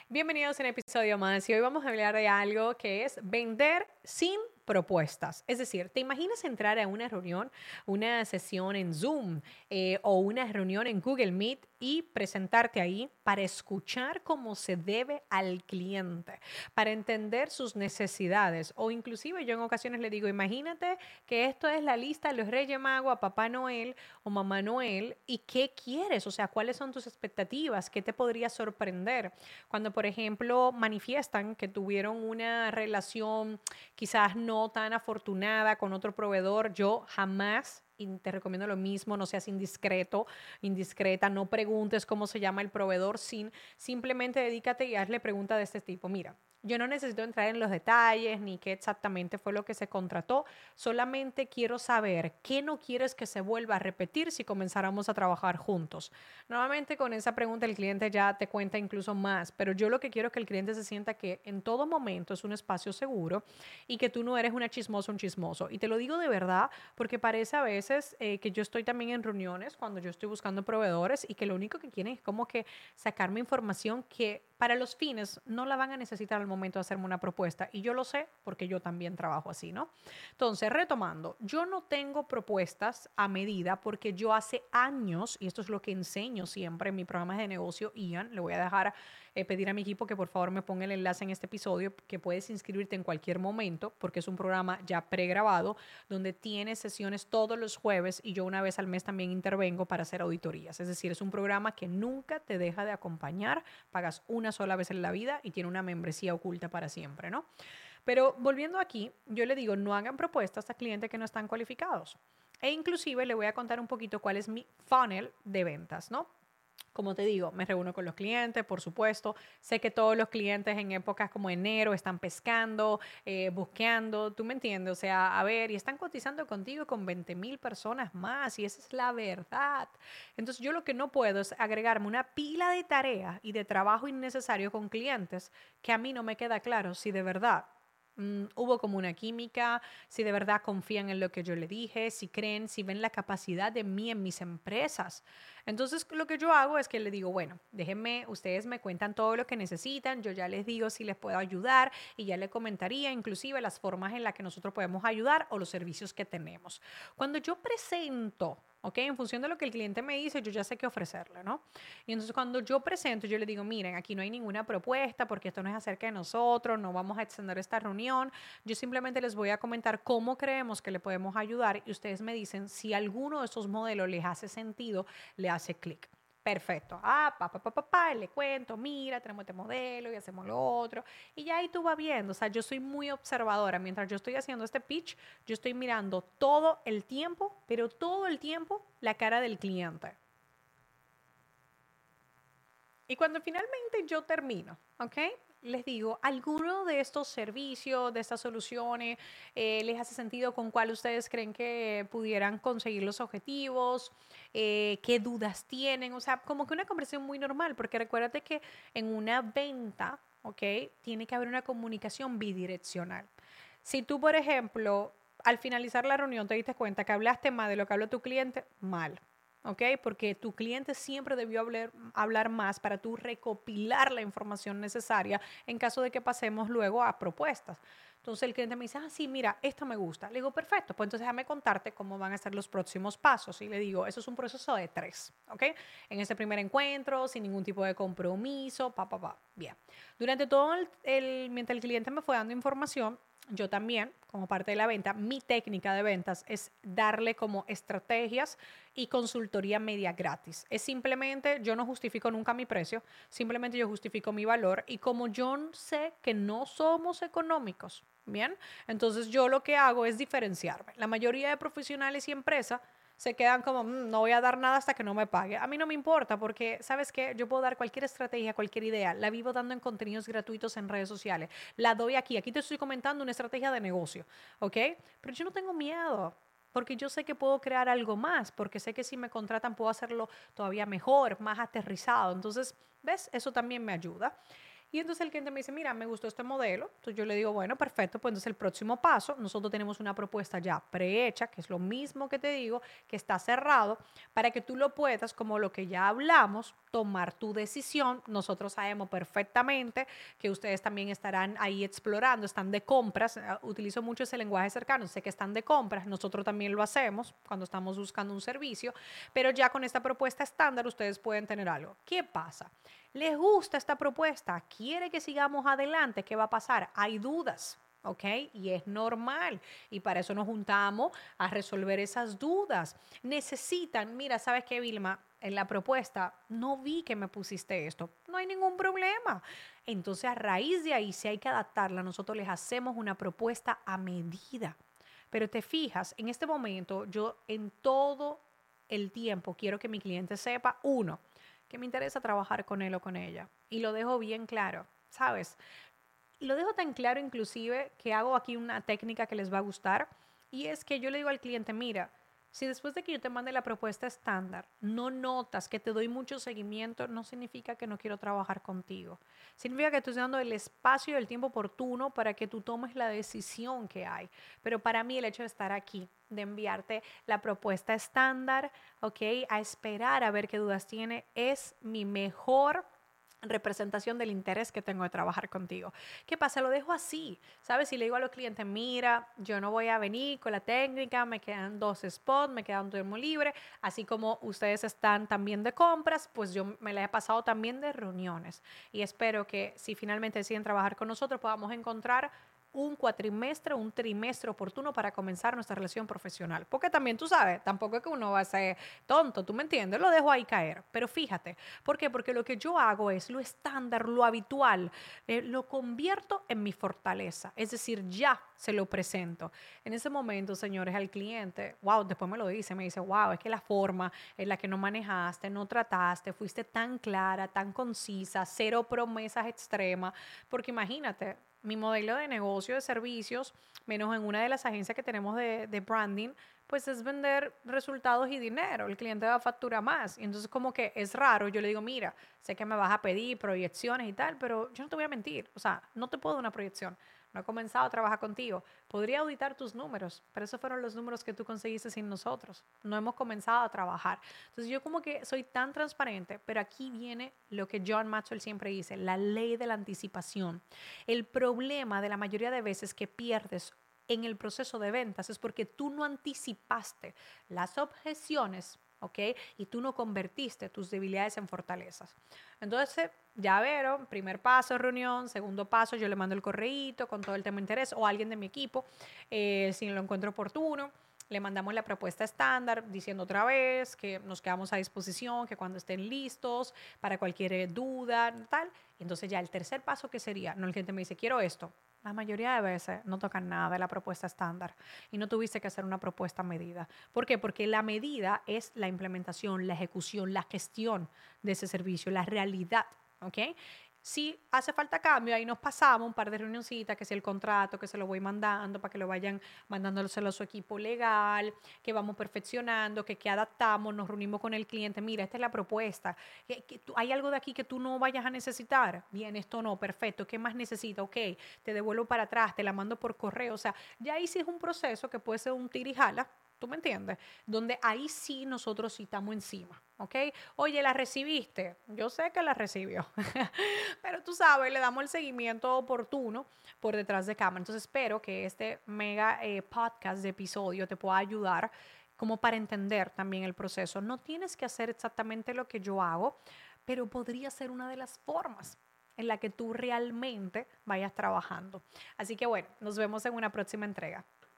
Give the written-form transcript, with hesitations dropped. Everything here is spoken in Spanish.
Bienvenidos a un episodio más y hoy vamos a hablar de algo que es vender sin propuestas. Es decir, ¿te imaginas entrar a una reunión, una sesión en Zoom o una reunión en Google Meet y presentarte ahí para escuchar cómo se debe al cliente, para entender sus necesidades? O inclusive yo en ocasiones le digo, imagínate que esto es la lista de los Reyes Magos a Papá Noel o Mamá Noel y qué quieres, o sea, cuáles son tus expectativas, qué te podría sorprender. Cuando, por ejemplo, manifiestan que tuvieron una relación quizás no tan afortunada con otro proveedor, yo jamás y te recomiendo lo mismo, no seas indiscreto, indiscreta, no preguntes cómo se llama el proveedor, simplemente dedícate y hazle preguntas de este tipo. Mira, yo no necesito entrar en los detalles ni qué exactamente fue lo que se contrató, solamente quiero saber qué no quieres que se vuelva a repetir si comenzáramos a trabajar juntos. Normalmente con esa pregunta el cliente ya te cuenta incluso más, pero yo lo que quiero es que el cliente se sienta que en todo momento es un espacio seguro y que tú no eres una chismosa, un chismoso. Y te lo digo de verdad porque parece a veces que yo estoy también en reuniones cuando yo estoy buscando proveedores y que lo único que quieren es como que sacarme información que para los fines no la van a necesitar al momento de hacerme una propuesta. Y yo lo sé porque yo también trabajo así, ¿no? Entonces, retomando, yo no tengo propuestas a medida porque yo hace años, y esto es lo que enseño siempre en mi programa de negocio, Ian, le voy a dejar pedir a mi equipo que por favor me ponga el enlace en este episodio, que puedes inscribirte en cualquier momento, porque es un programa ya pregrabado, donde tienes sesiones todos los jueves y yo una vez al mes también intervengo para hacer auditorías. Es decir, es un programa que nunca te deja de acompañar, pagas una sola vez en la vida y tiene una membresía oculta para siempre, ¿no? Pero volviendo aquí, yo le digo, no hagan propuestas a clientes que no están cualificados. E inclusive le voy a contar un poquito cuál es mi funnel de ventas, ¿no? Como te digo, me reúno con los clientes, por supuesto. Sé que todos los clientes en épocas como enero están pescando, buscando, tú me entiendes, o sea, a ver, y están cotizando contigo con 20,000 personas más, y esa es la verdad. Entonces yo lo que no puedo es agregarme una pila de tareas y de trabajo innecesario con clientes que a mí no me queda claro si de verdad hubo como una química, si de verdad confían en lo que yo le dije, si creen, si ven la capacidad de mí en mis empresas. Entonces, lo que yo hago es que le digo, bueno, déjenme, ustedes me cuentan todo lo que necesitan, yo ya les digo si les puedo ayudar y ya le comentaría inclusive las formas en las que nosotros podemos ayudar o los servicios que tenemos. Cuando yo presento, ¿ok? En función de lo que el cliente me dice, yo ya sé qué ofrecerle, ¿no? Y entonces cuando yo presento, yo le digo, miren, aquí no hay ninguna propuesta porque esto no es acerca de nosotros, no vamos a extender esta reunión, yo simplemente les voy a comentar cómo creemos que le podemos ayudar y ustedes me dicen si alguno de estos modelos les hace sentido, le hace clic. Perfecto. Le cuento, mira, tenemos este modelo y hacemos lo otro. Y ya ahí tú vas viendo. O sea, yo soy muy observadora. Mientras yo estoy haciendo este pitch, yo estoy mirando todo el tiempo, pero todo el tiempo, la cara del cliente. Y cuando finalmente yo termino, ¿ok? Les digo, ¿alguno de estos servicios, de estas soluciones, les hace sentido con cuál ustedes creen que pudieran conseguir los objetivos? ¿Qué dudas tienen? O sea, como que una conversación muy normal, porque recuérdate que en una venta, ¿ok? Tiene que haber una comunicación bidireccional. Si tú, por ejemplo, al finalizar la reunión te diste cuenta que hablaste más de lo que habló tu cliente, mal. ¿Ok? Porque tu cliente siempre debió hablar más para tú recopilar la información necesaria en caso de que pasemos luego a propuestas. Entonces el cliente me dice, sí, mira, esto me gusta. Le digo, perfecto, pues entonces déjame contarte cómo van a ser los próximos pasos. Y le digo, eso es un proceso de 3, ¿ok? En ese primer encuentro, sin ningún tipo de compromiso, Bien. Durante todo mientras el cliente me fue dando información, yo también, como parte de la venta, mi técnica de ventas es darle como estrategias y consultoría media gratis. Es simplemente, yo no justifico nunca mi precio, simplemente yo justifico mi valor y como yo sé que no somos económicos, ¿bien? Entonces yo lo que hago es diferenciarme. La mayoría de profesionales y empresas se quedan como, no voy a dar nada hasta que no me pague. A mí no me importa porque, ¿sabes qué? Yo puedo dar cualquier estrategia, cualquier idea. La vivo dando en contenidos gratuitos en redes sociales. La doy aquí. Aquí te estoy comentando una estrategia de negocio, ¿ok? Pero yo no tengo miedo porque yo sé que puedo crear algo más, porque sé que si me contratan puedo hacerlo todavía mejor, más aterrizado. Entonces, ¿ves? Eso también me ayuda. Y entonces el cliente me dice, mira, me gustó este modelo. Entonces yo le digo, bueno, perfecto, pues entonces el próximo paso, nosotros tenemos una propuesta ya prehecha, que es lo mismo que te digo, que está cerrado, para que tú lo puedas, como lo que ya hablamos, tomar tu decisión. Nosotros sabemos perfectamente que ustedes también estarán ahí explorando, están de compras. Utilizo mucho ese lenguaje cercano, sé que están de compras, nosotros también lo hacemos cuando estamos buscando un servicio, pero ya con esta propuesta estándar ustedes pueden tener algo. ¿Qué pasa? ¿Les gusta esta propuesta? ¿Quiere que sigamos adelante? ¿Qué va a pasar? Hay dudas. ¿Ok? Y es normal. Y para eso nos juntamos a resolver esas dudas. Necesitan, mira, ¿sabes qué, Vilma? En la propuesta no vi que me pusiste esto. No hay ningún problema. Entonces, a raíz de ahí, si hay que adaptarla, nosotros les hacemos una propuesta a medida. Pero te fijas, en este momento, yo en todo el tiempo quiero que mi cliente sepa, uno, que me interesa trabajar con él o con ella. Y lo dejo bien claro, ¿sabes? Lo dejo tan claro inclusive que hago aquí una técnica que les va a gustar y es que yo le digo al cliente, mira, si después de que yo te mande la propuesta estándar no notas que te doy mucho seguimiento, no significa que no quiero trabajar contigo. Significa que estoy dando el espacio y el tiempo oportuno para que tú tomes la decisión que hay. Pero para mí el hecho de estar aquí, de enviarte la propuesta estándar, ¿ok? A esperar a ver qué dudas tiene, es mi mejor representación del interés que tengo de trabajar contigo. ¿Qué pasa? Lo dejo así, ¿sabes? Si le digo a los clientes, mira, yo no voy a venir con la técnica, me quedan 2 spots, me queda un turno libre, así como ustedes están también de compras, pues yo me la he pasado también de reuniones y espero que si finalmente deciden trabajar con nosotros podamos encontrar un cuatrimestre, un trimestre oportuno para comenzar nuestra relación profesional. Porque también tú sabes, tampoco es que uno va a ser tonto, ¿tú me entiendes? Lo dejo ahí caer. Pero fíjate, ¿por qué? Porque lo que yo hago es lo estándar, lo habitual, lo convierto en mi fortaleza. Es decir, ya se lo presento. En ese momento, señores, al cliente, wow, después me dice, wow, es que la forma en la que no manejaste, no trataste, fuiste tan clara, tan concisa, cero promesas extremas, porque imagínate, mi modelo de negocio de servicios, menos en una de las agencias que tenemos de branding, pues es vender resultados y dinero. El cliente va a facturar más. Y entonces como que es raro. Yo le digo, mira, sé que me vas a pedir proyecciones y tal, pero yo no te voy a mentir. O sea, no te puedo dar una proyección. No he comenzado a trabajar contigo. Podría auditar tus números, pero esos fueron los números que tú conseguiste sin nosotros. No hemos comenzado a trabajar. Entonces yo como que soy tan transparente, pero aquí viene lo que John Maxwell siempre dice, la ley de la anticipación. El problema de la mayoría de veces que pierdes en el proceso de ventas es porque tú no anticipaste las objeciones, ¿ok? Y tú no convertiste tus debilidades en fortalezas. Entonces, ya vieron, primer paso, reunión, segundo paso, yo le mando el correíto con todo el tema de interés o alguien de mi equipo, si lo encuentro oportuno. Le mandamos la propuesta estándar diciendo otra vez que nos quedamos a disposición, que cuando estén listos para cualquier duda, tal. Entonces ya el tercer paso que sería, no el cliente me dice, quiero esto. La mayoría de veces no tocan nada de la propuesta estándar y no tuviste que hacer una propuesta a medida. ¿Por qué? Porque la medida es la implementación, la ejecución, la gestión de ese servicio, la realidad, ¿ok? Si hace falta cambio, ahí nos pasamos un par de reunioncitas, que si el contrato, que se lo voy mandando para que lo vayan mandándoselo a su equipo legal, que vamos perfeccionando, que adaptamos, nos reunimos con el cliente, mira, esta es la propuesta, hay algo de aquí que tú no vayas a necesitar, bien, esto no, perfecto, ¿qué más necesita? Ok, te devuelvo para atrás, te la mando por correo, o sea, ya ahí sí es un proceso que puede ser un tira y jala, ¿tú me entiendes? Donde ahí sí nosotros sí estamos encima, ¿ok? Oye, ¿la recibiste? Yo sé que la recibió, pero tú sabes, le damos el seguimiento oportuno por detrás de cámara. Entonces espero que este mega podcast de episodio te pueda ayudar como para entender también el proceso. No tienes que hacer exactamente lo que yo hago, pero podría ser una de las formas en la que tú realmente vayas trabajando. Así que bueno, nos vemos en una próxima entrega.